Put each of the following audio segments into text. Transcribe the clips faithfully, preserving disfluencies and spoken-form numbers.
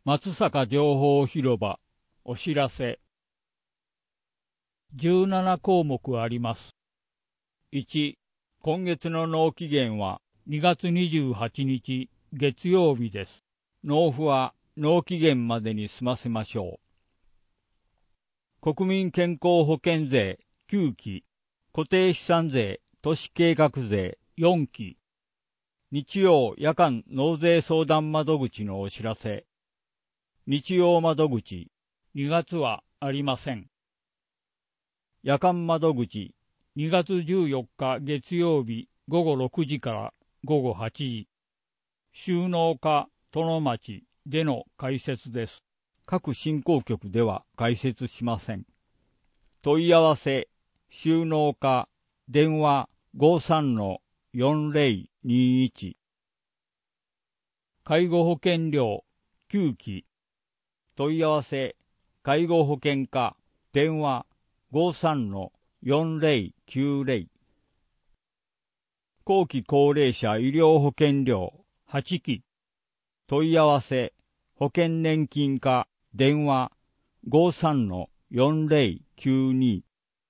松坂情報広場お知らせ。じゅうななこうもくあります。いち、今月の納期限はにがつにじゅうはちにち月曜日です。納付は納期限までに済ませましょう。国民健康保険税きゅうき、固定資産税都市計画税よんき、日曜夜間納税相談窓口のお知らせ。日曜窓口、にがつはありません。夜間窓口、にがつじゅうよっか月曜日ごごろくじからごごはちじ。収納課殿町での開設です。各振興局では開設しません。問い合わせ、収納課、電話 ごさんのよんぜろにいち。介護保険料きゅうき。問い合わせ、介護保険課、電話 ごさんのよんぜろきゅうぜろ。後期高齢者医療保険料はちき。問い合わせ、保険年金課、電話 ごさんのよんぜろきゅうに。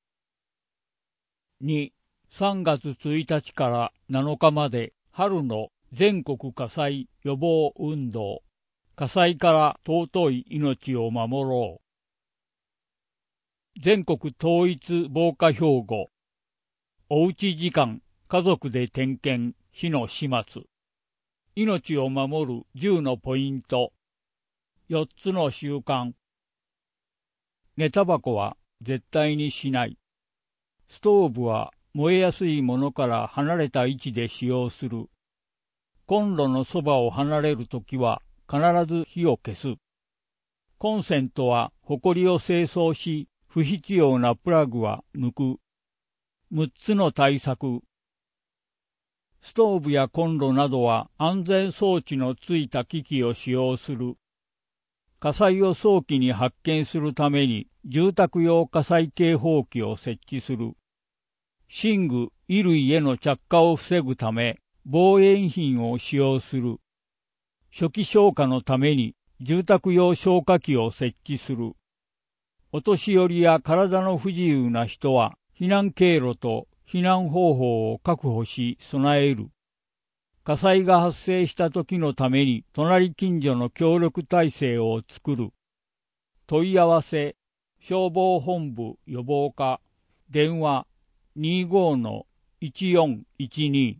に、さんがつついたちからなのかまで春の全国火災予防運動。火災から尊い命を守ろう。全国統一防火標語。おうち時間、家族で点検、火の始末。命を守るじゅうのポイント。よっつの習慣。寝タバコは絶対にしない。ストーブは燃えやすいものから離れた位置で使用する。コンロのそばを離れるときは必ず火を消す。コンセントはホコリを清掃し、不必要なプラグは抜く。むっつの対策。ストーブやコンロなどは安全装置のついた機器を使用する。火災を早期に発見するために住宅用火災警報器を設置する。寝具、衣類への着火を防ぐため防煙品を使用する。初期消火のために住宅用消火器を設置する。お年寄りや体の不自由な人は避難経路と避難方法を確保し備える。火災が発生した時のために隣近所の協力体制を作る。問い合わせ、消防本部予防課、電話 にじゅうごのいちよんいちに。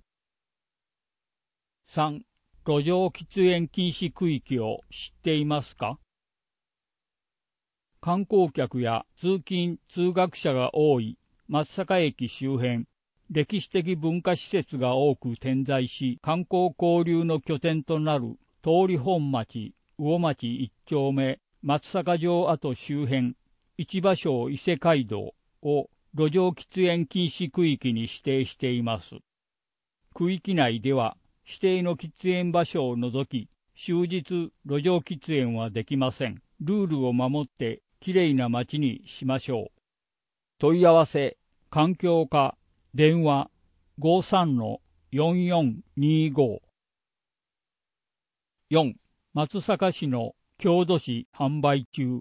さん、路上喫煙禁止区域を知っていますか？観光客や通勤・通学者が多い松阪駅周辺、歴史的文化施設が多く点在し、観光交流の拠点となる通り本町、魚町一丁目、松阪城跡周辺、市場省伊勢街道を路上喫煙禁止区域に指定しています。区域内では指定の喫煙場所を除き、終日路上喫煙はできません。ルールを守ってきれいな街にしましょう。問い合わせ、環境課、電話 ごさんのよんよんにご。よん、松阪市の郷土史販売中。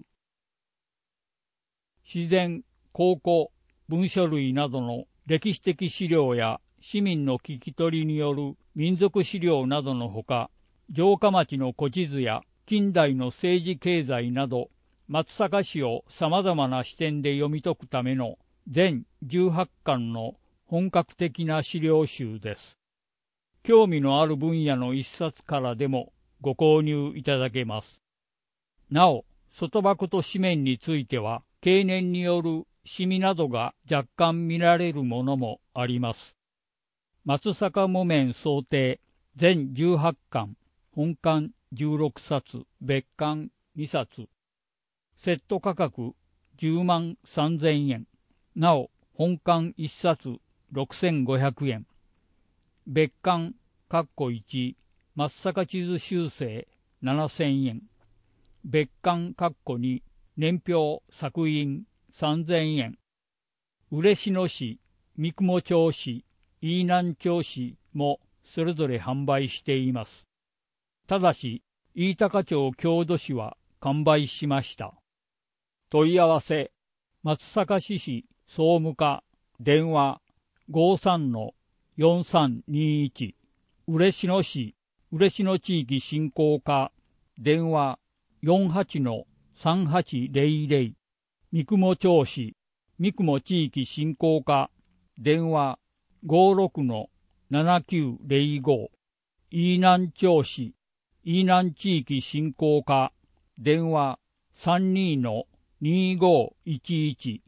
自然、考古、文書類などの歴史的資料や市民の聞き取りによる民族資料などのほか、城下町の古地図や近代の政治経済など、松阪市を様々な視点で読み解くための全じゅうはちかんの本格的な資料集です。興味のある分野の一冊からでもご購入いただけます。なお、外箱と紙面については、経年によるシミなどが若干見られるものもあります。松阪木綿想定全じゅうはちかん、本巻じゅうろくさつ、別巻にさつ。セット価格じゅうまんさんぜんえん。なお、本巻いっさつろくせんごひゃくえん。別巻いち、松阪地図修正ななせんえん。別巻に、年表作印さんぜんえん。嬉野市、三雲町市、飯南町市もそれぞれ販売しています。ただし、 飯高町郷土市は完売しました。問い合わせ、松阪市市総務課、電話 ごさんのよんさんにいち、嬉野市、嬉野地域振興課、電話 よんはちのさんはちぜろぜろ、三雲町市、三雲地域振興課、電話 ごろくのななきゅうぜろご、飯南町市、飯南地域振興課、電話 さんにのにごいちいち。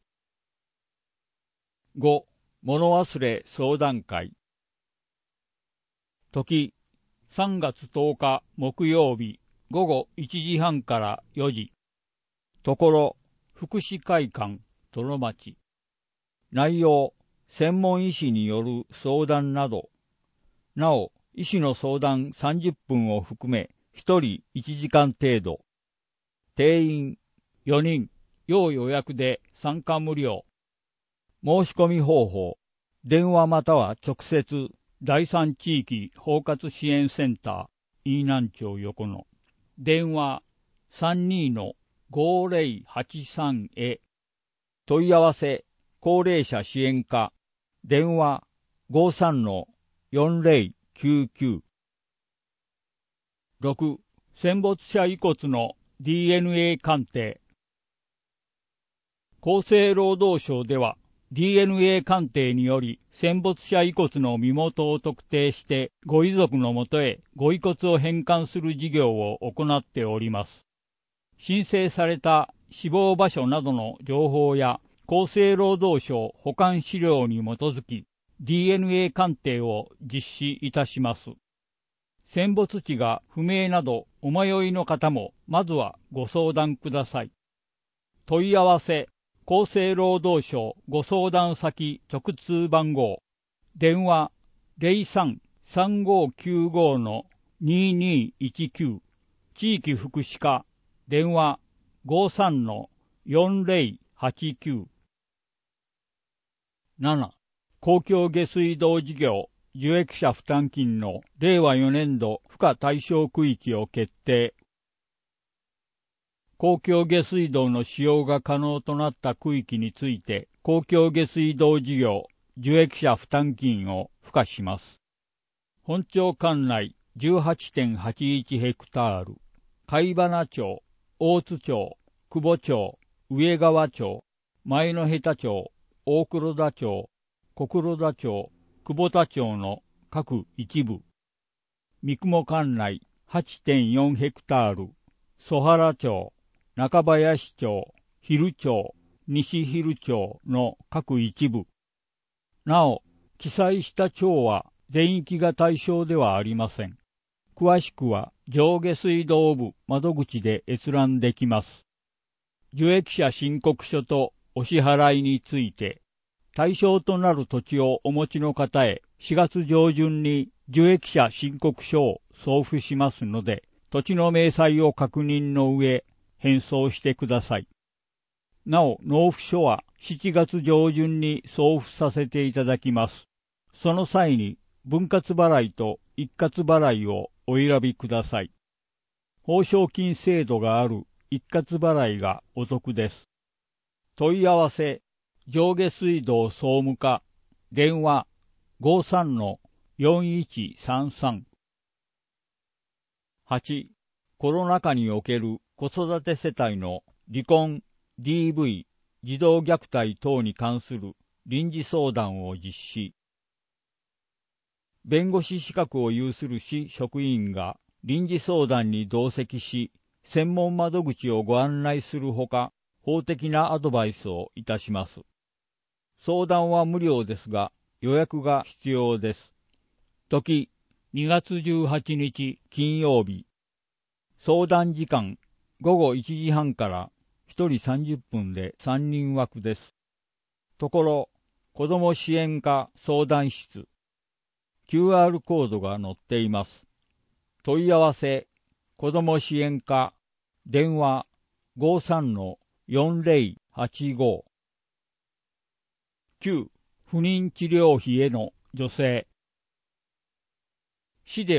ご. 物忘れ相談会。時、さんがつとおか木曜日ごごいちじはんからよじ。ところ、福祉会館、殿町。内容、専門医師による相談など。なお、医師の相談さんじゅっぷんを含め、ひとりいちじかん程度。定員よにん、要予約で参加無料。申し込み方法、電話または直接、第三地域包括支援センター、飯南町横野。電話 さんにのごぜろはちさん へ。問い合わせ、高齢者支援課。電話 ごさんのよんぜろきゅうきゅう。ろく. 戦没者遺骨の ディーエヌエー 鑑定。厚生労働省では ディーエヌエー 鑑定により戦没者遺骨の身元を特定してご遺族のもとへご遺骨を返還する事業を行っております。申請された死亡場所などの情報や厚生労働省保管資料に基づき ディーエヌエー 鑑定を実施いたします。戦没地が不明などお迷いの方もまずはご相談ください。問い合わせ、厚生労働省ご相談先直通番号、電話 ゼロさん さんごきゅうご のににいちきゅう、地域福祉課、電話 ごさんのよんぜろはちきゅう。なな. 公共下水道事業受益者負担金のれいわよねんど付加対象区域を決定。公共下水道の使用が可能となった区域について、公共下水道事業受益者負担金を付加します。本町管内 じゅうはちてんはちいち ヘクタール、貝花町、大津町、久保町、上川町、前の下町、大黒田町、小黒田町、久保田町の各一部。三雲管内 はちてんよん ヘクタール、曽原町、中林町、蒜町、西蒜町の各一部。なお、記載した町は全域が対象ではありません。詳しくは上下水道部窓口で閲覧できます。受益者申告書とお支払いについて、対象となる土地をお持ちの方へしがつ上旬に受益者申告書を送付しますので、土地の明細を確認の上、返送してください。なお、納付書はしちがつ上旬に送付させていただきます。その際に、分割払いと一括払いをお選びください。報奨金制度がある一括払いがお得です。問い合わせ、上下水道総務課、電話 ごさんのよんいちさんさん。はち. コロナ禍における子育て世帯の離婚、ディーブイ、児童虐待等に関する臨時相談を実施。弁護士資格を有する市職員が臨時相談に同席し、専門窓口をご案内するほか、法的なアドバイスをいたします。相談は無料ですが、予約が必要です。時、にがつじゅうはちにち金曜日。相談時間、ごごいちじはんからひとりさんじゅっぷんでさんにん枠です。ところ、子ども支援課相談室。キューアール コードが載っています。問い合わせ、子ども支援課、電話 ごさんのよんぜろはちご。きゅう. 不妊治療費への助成。市では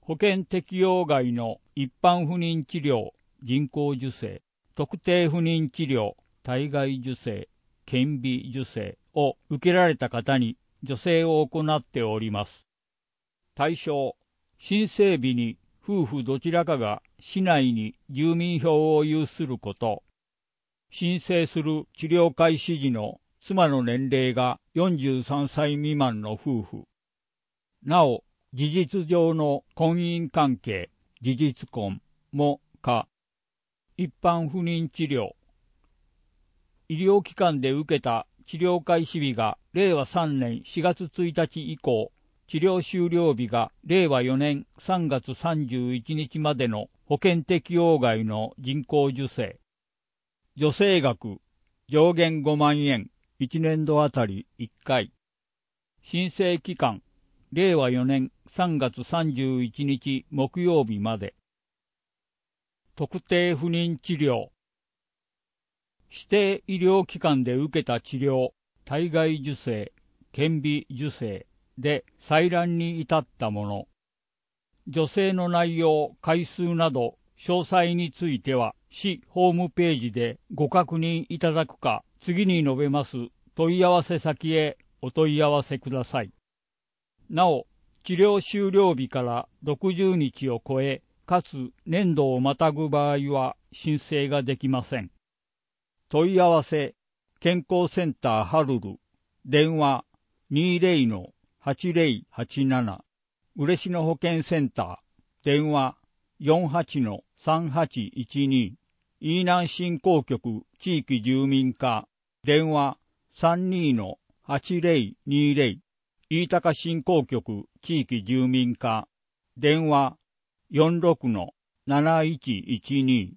保険適用外の一般不妊治療、人工授精、特定不妊治療、体外受精、顕微授精を受けられた方に助成を行っております。対象、申請日に夫婦どちらかが市内に住民票を有すること、申請する治療開始時の妻の年齢がよんじゅうさんさい未満の夫婦、なお、事実上の婚姻関係、事実婚も可、一般不妊治療、医療機関で受けた治療開始日がれいわさんねんしがつついたち以降、治療終了日がれいわよねんさんがつさんじゅういちにちまでの保険適用外の人工授精。助成額、上限ごまんえん、いちねんどあたりいっかい。申請期間、れいわよねんさんがつさんじゅういちにち木曜日まで。特定不妊治療。指定医療機関で受けた治療、体外受精、顕微授精で採卵に至ったもの。助成の内容、回数など詳細については、市ホームページでご確認いただくか、次に述べます問い合わせ先へお問い合わせください。なお、治療終了日からろくじゅうにちを超え、かつ年度をまたぐ場合は申請ができません。問い合わせ、健康センターハルル、電話 にじゅうのはちぜろはちなな、嬉野保健センター、電話 よんはちのさんはちいちに、飯南振興局地域住民課、電話 さんにのはちぜろにぜろ、飯高振興局地域住民課、電話 よんろくのなないちいちに。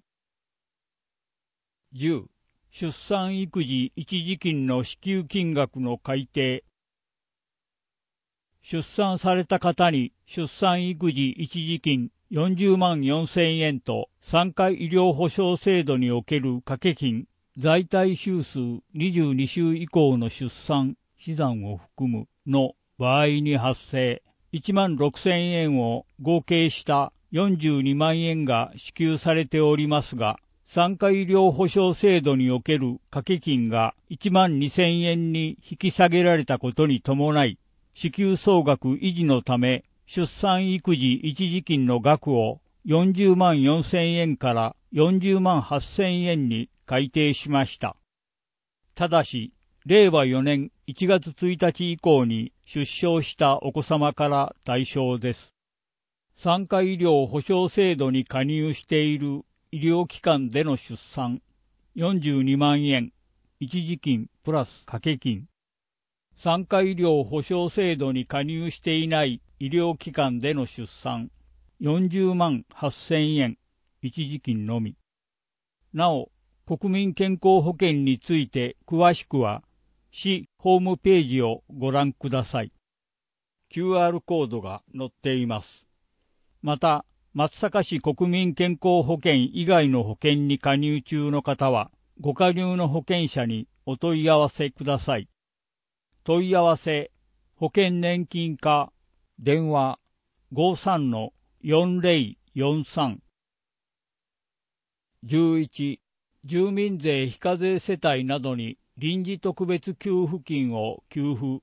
じゅう. 出産育児一時金の支給金額の改定。出産された方に出産育児一時金よんじゅうまんよんせんえんとさんかい医療保障制度における掛け金、在宅週数にじゅうにしゅう以降の出産、死産を含むの場合に発生、いちまんろくせんえんを合計したよんじゅうにまんえんが支給されておりますが、産科医療保障制度における掛け金がいちまんにせんえんに引き下げられたことに伴い、支給総額維持のため、出産育児一時金の額をよんじゅうまんよんせんえんからよんじゅうまんはっせんえんに改定しました。ただし、れいわよねんいちがつついたち以降に出生したお子様から対象です。産科医療保障制度に加入している医療機関での出産、よんじゅうにまんえん、一時金プラス掛け金。産科医療保障制度に加入していない医療機関での出産、よんじゅうまんはっせんえん、一時金のみ。なお、国民健康保険について詳しくは、市ホームページをご覧ください。キューアール コードが載っています。また、松阪市国民健康保険以外の保険に加入中の方は、ご加入の保険者にお問い合わせください。問い合わせ、保険年金課、電話 ごさんのよんぜろよんさん。じゅういち. 住民税非課税世帯などに臨時特別給付金を給付。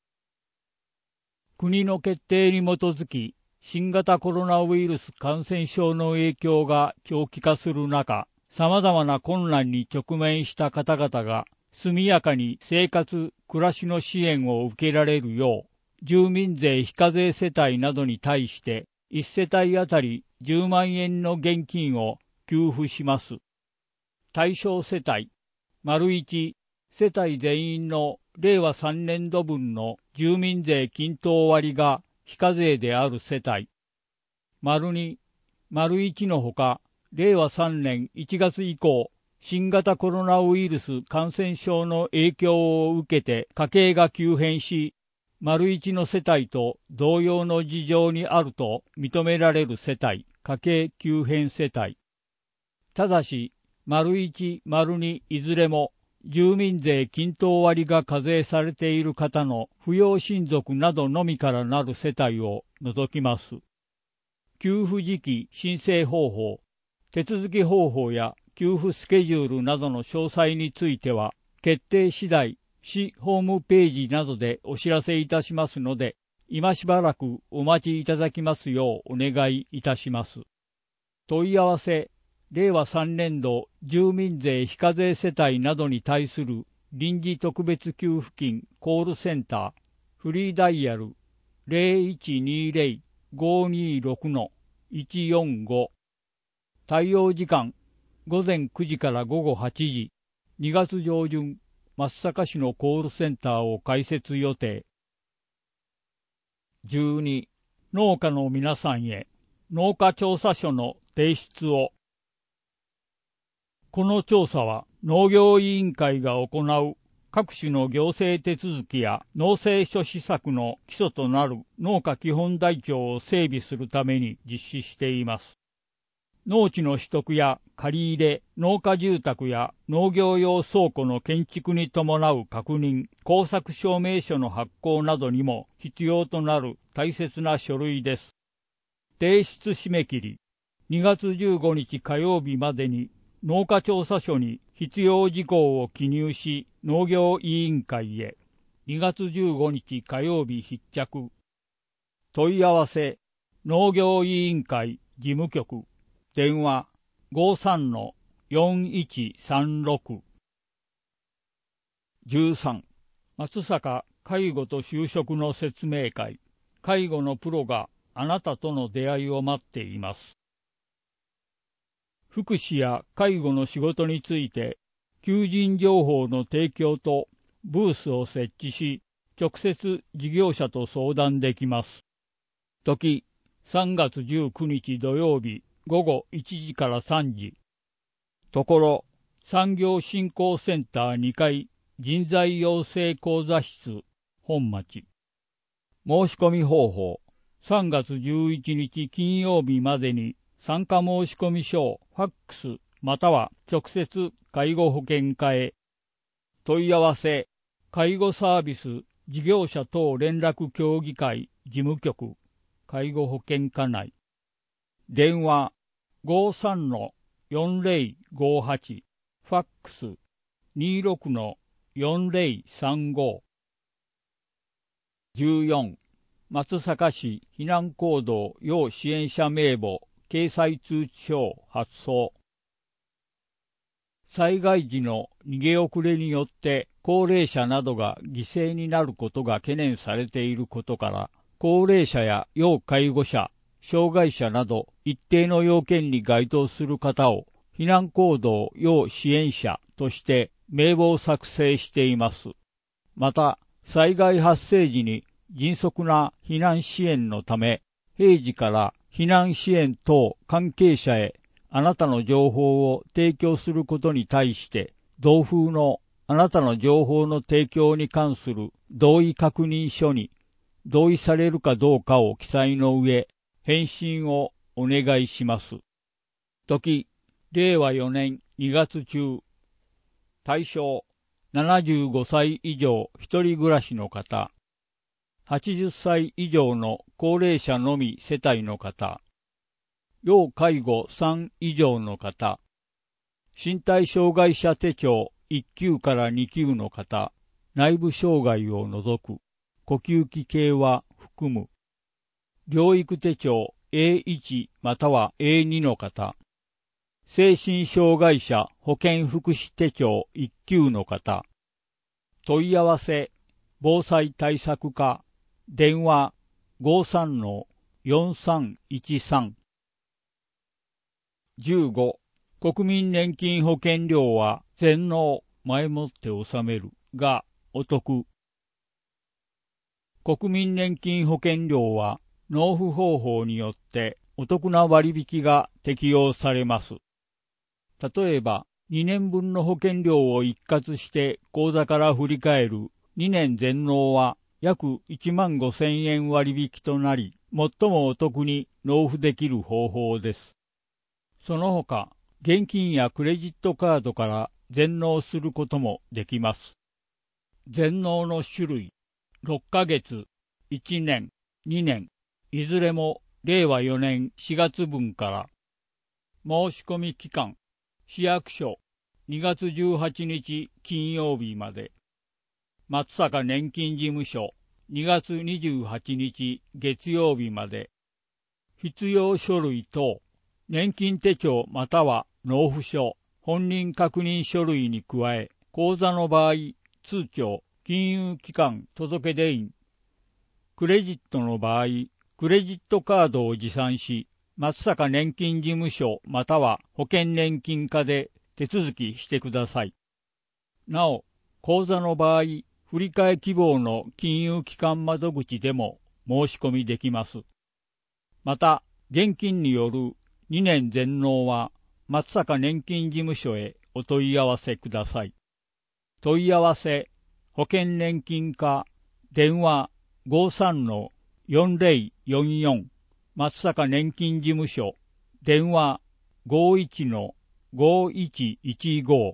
国の決定に基づき、新型コロナウイルス感染症の影響が長期化する中、様々な困難に直面した方々が速やかに生活・暮らしの支援を受けられるよう、住民税非課税世帯などに対していちせたいあたりじゅうまんえんの現金を給付します。対象世帯、丸いち、世帯全員のれいわさんねんどぶんの住民税均等割が非課税である世帯。丸に、丸いちのほか、れいわさんねんいちがつ以降、新型コロナウイルス感染症の影響を受けて家計が急変し、丸いちの世帯と同様の事情にあると認められる世帯、家計急変世帯。ただし、丸いち、丸にいずれも、住民税均等割が課税されている方の扶養親族などのみからなる世帯を除きます。 給付時期申請方法、手続き方法や給付スケジュールなどの詳細については、決定次第、市ホームページなどでお知らせいたしますので、今しばらくお待ちいただきますようお願いいたします。問い合わせ、れいわさんねんど住民税非課税世帯などに対する臨時特別給付金コールセンター、フリーダイヤル ゼロいちにゼロ ごにろく いちよんご。対応時間、ごぜんくじからごごはちじ、にがつ上旬、松阪市のコールセンターを開設予定。じゅうに、農家の皆さんへ、農家調査書の提出を。この調査は農業委員会が行う各種の行政手続きや農政諸施策の基礎となる農家基本台帳を整備するために実施しています。農地の取得や借り入れ、農家住宅や農業用倉庫の建築に伴う確認、工作証明書の発行などにも必要となる大切な書類です。提出締め切り、にがつじゅうごにち火曜日までに農家調査書に必要事項を記入し、農業委員会へ。にがつじゅうごにち火曜日必着。問い合わせ、農業委員会事務局。電話 ごさんのよんいちさんろく。じゅうさん、松阪介護と就職の説明会。介護のプロがあなたとの出会いを待っています。福祉や介護の仕事について、求人情報の提供とブースを設置し、直接事業者と相談できます。時、さんがつじゅうくにち土曜日、ごごいちじからさんじ。ところ、産業振興センターにかい人材養成講座室、本町。申し込み方法、さんがつじゅういちにち金曜日までに参加申し込み書をファックスまたは直接介護保険課へ。問い合わせ、介護サービス事業者等連絡協議会事務局、介護保険課内。電話 ごさんのよんぜろごはち、ファックス にろくのよんぜろさんご。じゅうよん、松阪市避難行動要支援者名簿掲載通知書発送。災害時の逃げ遅れによって高齢者などが犠牲になることが懸念されていることから、高齢者や要介護者、障害者など一定の要件に該当する方を避難行動要支援者として名簿を作成しています。また、災害発生時に迅速な避難支援のため、平時から避難支援等関係者へあなたの情報を提供することに対して、同封のあなたの情報の提供に関する同意確認書に同意されるかどうかを記載の上、返信をお願いします。時、れいわよねんにがつちゅう。対象、ななじゅうごさい以上一人暮らしの方、はちじゅっさい以上の高齢者のみ世帯の方、要介護さん以上の方、身体障害者手帳いっきゅうからにきゅうの方、内部障害を除く、呼吸器系は含む、療育手帳 エーいち または エーに の方、精神障害者保健福祉手帳いっきゅうの方、問い合わせ、防災対策課、電話 ごさんのよんさんいちさん。じゅうご、国民年金保険料は全納前もって納めるがお得。国民年金保険料は納付方法によってお得な割引が適用されます。例えば、にねんぶんの保険料を一括して口座から振り替えるにねん全納は約いちまんごせんえん割引となり、最もお得に納付できる方法です。その他、現金やクレジットカードから全納することもできます。全納の種類、ろっかげつ、いちねん、にねん、いずれもれいわよねんしがつぶんから。申し込み期間、市役所にがつじゅうはちにち金曜日まで。松阪年金事務所にがつにじゅうはちにち月曜日まで。必要書類等、年金手帳または納付書、本人確認書類に加え、口座の場合、通帳、金融機関届出印、クレジットの場合、クレジットカードを持参し、松阪年金事務所または保険年金課で手続きしてください。なお、口座の場合、振替希望の金融機関窓口でも申し込みできます。また、現金によるにねん全納は松阪年金事務所へお問い合わせください。問い合わせ、保険年金課、電話 ごさんのよんぜろよんよん、松阪年金事務所、電話 ごいちのごいちいちご。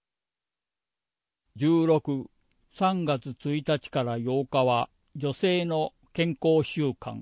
じゅうろく、さんがつついたちからようかは女性の健康習慣。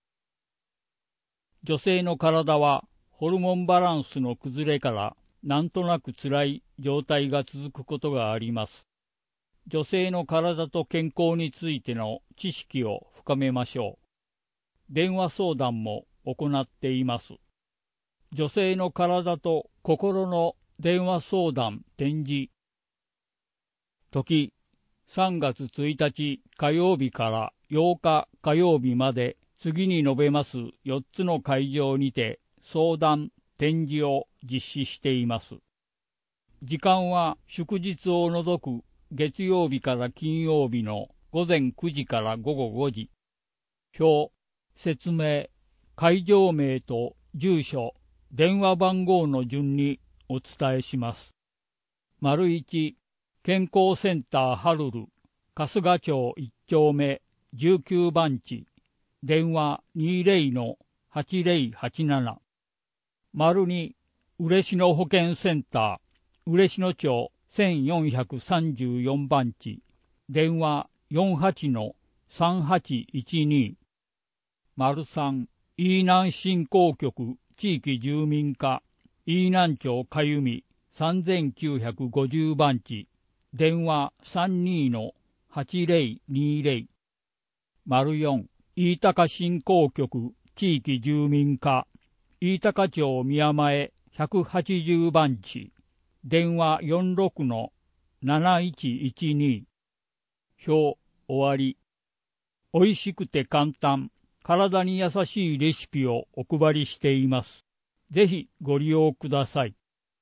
女性の体はホルモンバランスの崩れからなんとなく辛い状態が続くことがあります。女性の体と健康についての知識を深めましょう。電話相談も行っています。女性の体と心の電話相談展示。時、さんがつついたち火曜日からようか火曜日まで次に述べますよっつの会場にて相談、展示を実施しています。時間は祝日を除く月曜日から金曜日のごぜんくじからごごごじ。表、説明、会場名と住所、電話番号の順にお伝えします。丸いち、健康センターハルル、春日町いっちょうめじゅうきゅうばんち、電話 にぜろのはちぜろはちなな。丸に、嬉野保健センター、嬉野町せんよんひゃくさんじゅうよんばんち、電話 よんはちのさんはちいちに。丸さん、飯南振興局地域住民課、飯南町かゆみさんぜんきゅうひゃくごじゅうばんち、電話 さんにのはちぜろにぜろ。丸よん、飯高振興局地域住民課、飯高町宮前ひゃくはちじゅうばんち、電話 よんろくのなないちいちに。表、終わり。おいしくて簡単、体に優しいレシピをお配りしています。ぜひご利用ください。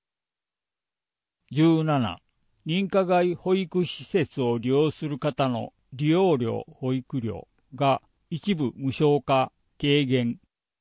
じゅうなな、認可外保育施設を利用する方の利用料保育料が一部無償化軽減。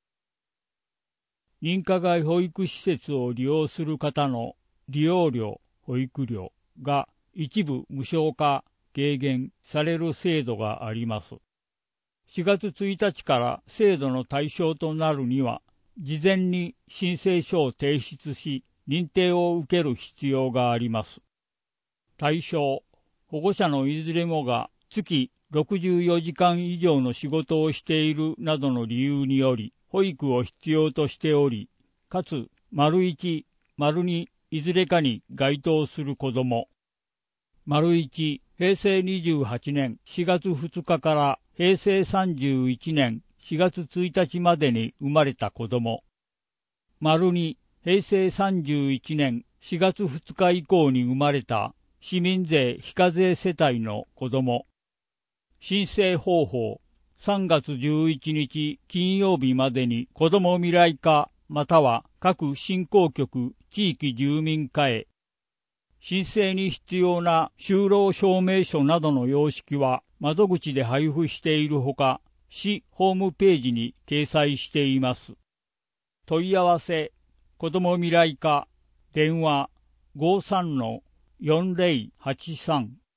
認可外保育施設を利用する方の利用料保育料が一部無償化軽減される制度があります。しがつついたちから制度の対象となるには、事前に申請書を提出し、認定を受ける必要があります。対象、保護者のいずれもが月ろくじゅうよじかん以上の仕事をしているなどの理由により、保育を必要としており、かつ、丸いち、丸にいずれかに該当する子ども。丸いち、へいせいにじゅうはちねんしがつふつかからへいせいさんじゅういちねんしがつついたちまでに生まれた子ども。丸に、へいせいさんじゅういちねんしがつふつか以降に生まれた市民税非課税世帯の子ども。申請方法、さんがつじゅういちにち金曜日までに子ども未来課または各振興局地域住民課へ。申請に必要な就労証明書などの様式は窓口で配布しているほか、市ホームページに掲載しています。問い合わせ、子ども未来課、電話 ごさんのよんぜろはちさん。